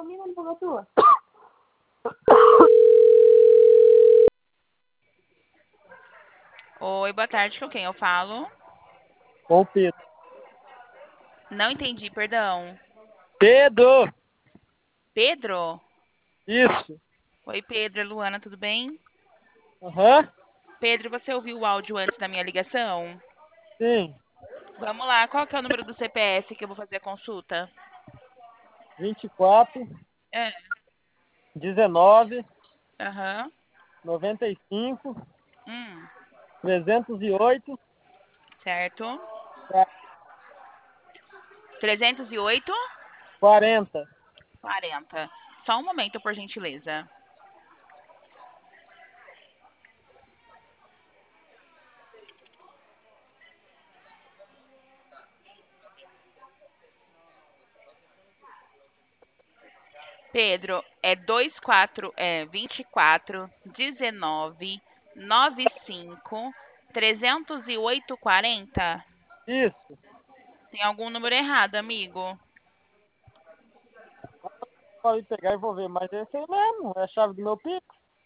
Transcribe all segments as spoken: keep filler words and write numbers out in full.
Oi, boa tarde, com quem eu falo? Com o Pedro. Não entendi, perdão. Pedro! Pedro? Isso. Oi, Pedro, é Luana, tudo bem? Aham. Pedro, você ouviu o áudio antes da minha ligação? Sim. Vamos lá, qual que é o número do C P F que eu vou fazer a consulta? vinte e quatro, É, dezenove, aham, noventa e cinco, hum, trezentos e oito, certo. trezentos e oito, quarenta. quarenta. Só um momento, por gentileza. Pedro, é dois quatro, é vinte e quatro, dezenove, noventa e cinco, trezentos e oito, quarenta? Isso. Tem algum número errado, amigo? Pode pegar e vou ver, mas é esse aí mesmo. É a chave do meu Pix.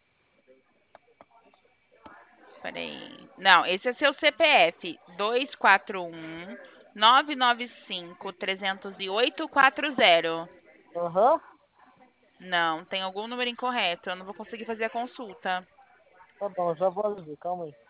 Peraí. Não, esse é seu C P F. dois quatro um, nove nove cinco, trezentos e oito, quarenta. Aham. Não, tem algum número incorreto. Eu não vou conseguir fazer a consulta. Tá bom, já vou ali ver. Calma aí.